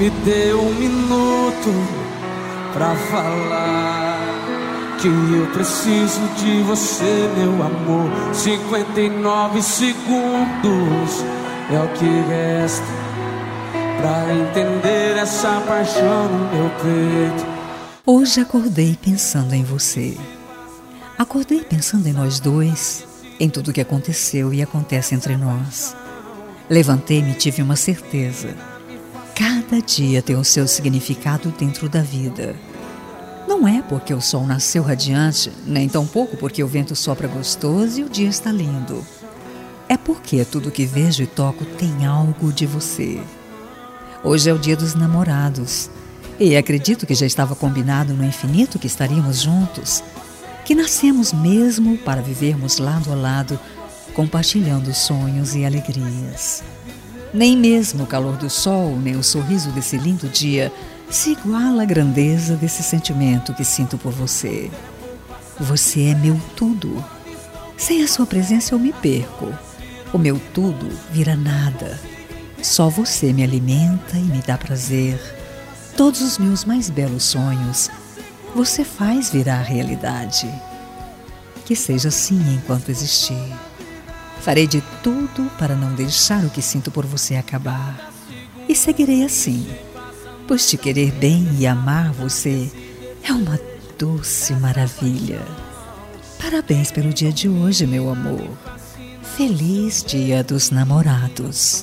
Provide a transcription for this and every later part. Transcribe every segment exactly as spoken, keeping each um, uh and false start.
me dê um minuto pra falar que eu preciso de você, meu amor. Cinquenta e nove segundos é o que resta pra entender essa paixão no meu peito. Hoje acordei pensando em você. Acordei pensando em nós dois, em tudo que aconteceu e acontece entre nós. Levantei-me e tive uma certeza. Cada dia tem o seu significado dentro da vida. Não é porque o sol nasceu radiante, nem tampouco porque o vento sopra gostoso e o dia está lindo. É porque tudo que vejo e toco tem algo de você. Hoje é o dia dos namorados e acredito que já estava combinado no infinito que estaríamos juntos, que nascemos mesmo para vivermos lado a lado, compartilhando sonhos e alegrias. Nem mesmo o calor do sol, nem o sorriso desse lindo dia se iguala à grandeza desse sentimento que sinto por você. Você é meu tudo. Sem a sua presença eu me perco. O meu tudo vira nada. Só você me alimenta e me dá prazer. Todos os meus mais belos sonhos você faz virar realidade. Que seja assim enquanto existir. Farei de tudo para não deixar o que sinto por você acabar. E seguirei assim, pois te querer bem e amar você é uma doce maravilha. Parabéns pelo dia de hoje, meu amor. Feliz Dia dos Namorados.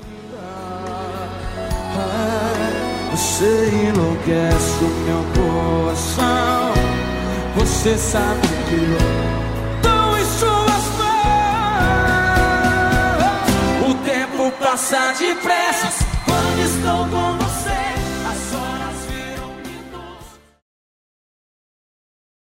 Você enlouquece o meu coração. Você sabe que eu dou em suas mãos. O tempo passa depressa quando estou com